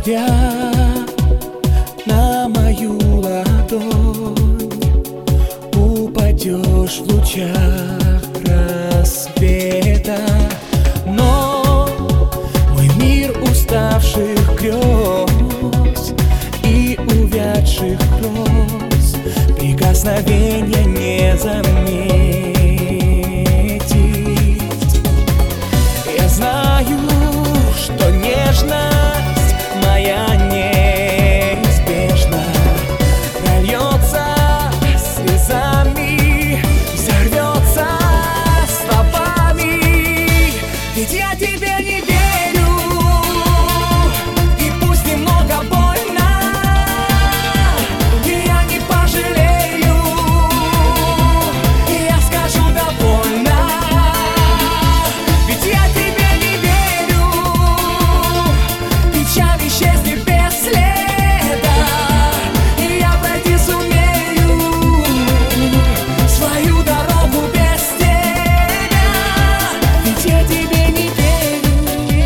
дождя на мою ладонь упадешь в лучах рассвета. Но мой мир уставших грез и увядших роз прикосновения не заметить. Я знаю, что нежность моя неизбежна прольется слезами, взорвется словами. Ведь я тебе не верю, и пусть немного больно, и я не пожалею, и я скажу довольно. Ведь я тебе не верю, печаль исчезнет без следа, и я пройти сумею свою дорогу без тебя. Ведь я тебе не верю.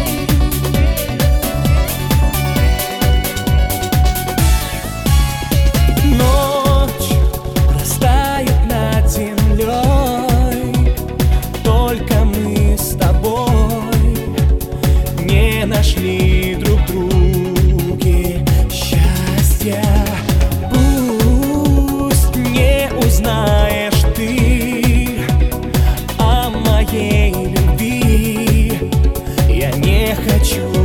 Ночь растает над землей, только мы с тобой не нашли друг друге счастья. Пусть не узнаешь ты о моей любви, я не хочу